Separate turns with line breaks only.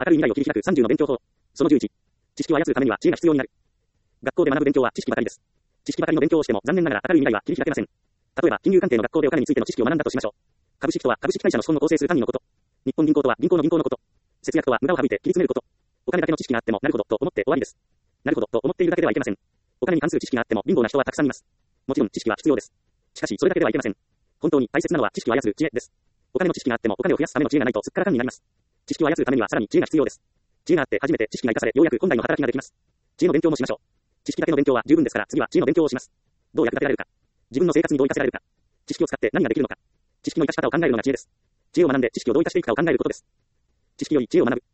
明るい未来を切り開く30の勉強法。その11。知識を操るためには知恵が必要になる。学校で学ぶ勉強は知識ばかりです。知識ばかりの勉強をしても残念ながら明るい未来は切り開けません。例えば、金融関係の学校でお金についての知識を学んだとしましょう。株式とは株式会社の資本を構成する単位のこと。日本銀行とは銀行の銀行のこと。節約とは無駄を省いて切り詰めること。お金だけの知識があってもなるほどと思って終わりです。なるほどと思っているだけではいけません。お金に関する知識があっても貧乏な人はたくさんいます。もちろん知識は必要です。しかしそれだけではいけません。本当に大切なのは知識を操る知恵です。お金の知識があってもお金を増やすための知恵がないとすっからかんになります。知識を操るためにはさらに知恵が必要です。知恵があって初めて知識が生かされ、ようやく本来の働きができます。知恵の勉強もしましょう。知識だけの勉強は十分ですから、次は知恵の勉強をします。どう役立てられるか。自分の生活にどう生かせられるか。知識を使って何ができるのか。知識の生かし方を考えるのが知恵です。知恵を学んで知識をどう生かしていくかを考えることです。知識より知恵を学ぶ。